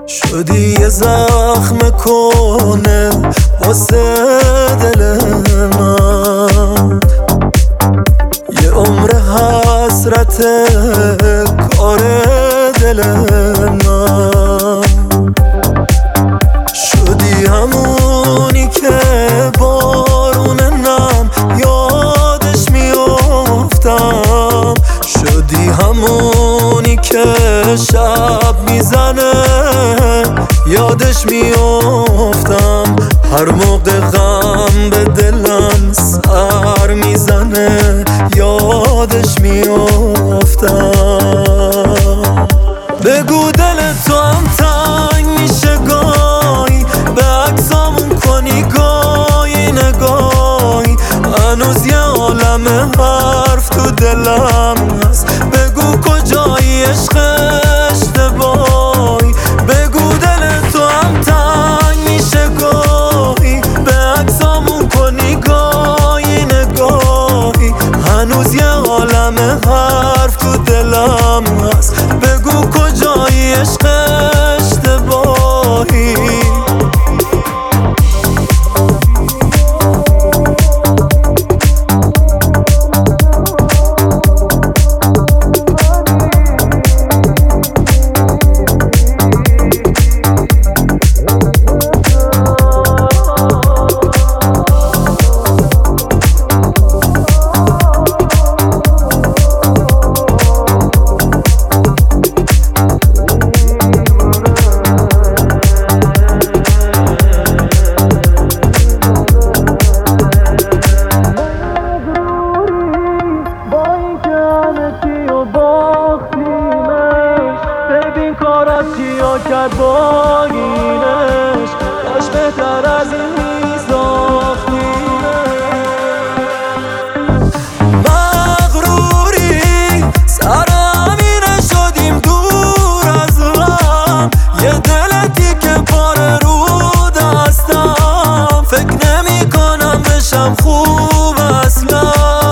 شدی یه زخم کنه واسه دل من، یه عمر حسرت کار دل من. شدی همونی که بارون نم یادش میافتم، شدی همونی که شب میزنه یادش میافتم. هر موقع غم به دلم سر میزنه یادش میافتم. بگو دل تو هم تنگ میشه گاهی، به عکسامون کنی گاهی نگاهی، هنوز یه عالم حرف تو دلم هست. بگو کجایی عشق اشتباهی، بگو دل تو هم تنگ میشه گاهی، به عکسامون کنی گاهی نگاهی، هنوز یه عالم حرف تو دلم هست. بگو کجایی عشق اشتباهی. ببین کارات چیا کرد با اینش، داشت بهتر از این میساختینش. مغروری سر همینه شدیم دور از هم، یه دلتی که پاره رو دستم، فکر نمی کنم بشم خوب اصلا.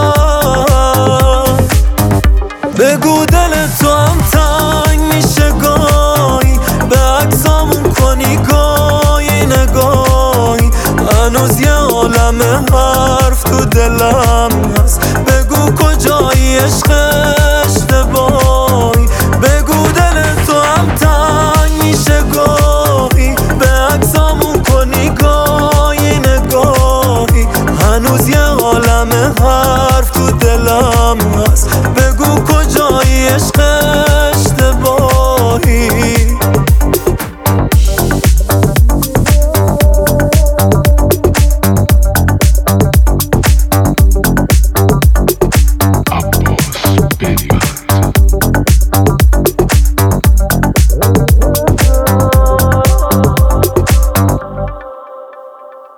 بگو دل تو هم تنگ میشه گاهی، به عکسامون کنی گاهی نگاهی، هنوز یه عالم حرف تو دلم هست. بگو کجایی عشق اشتباهی، بگو دل تو هم تنگ میشه گاهی، به عکسامون کنی گاهی نگاهی، هنوز یه عالم حرف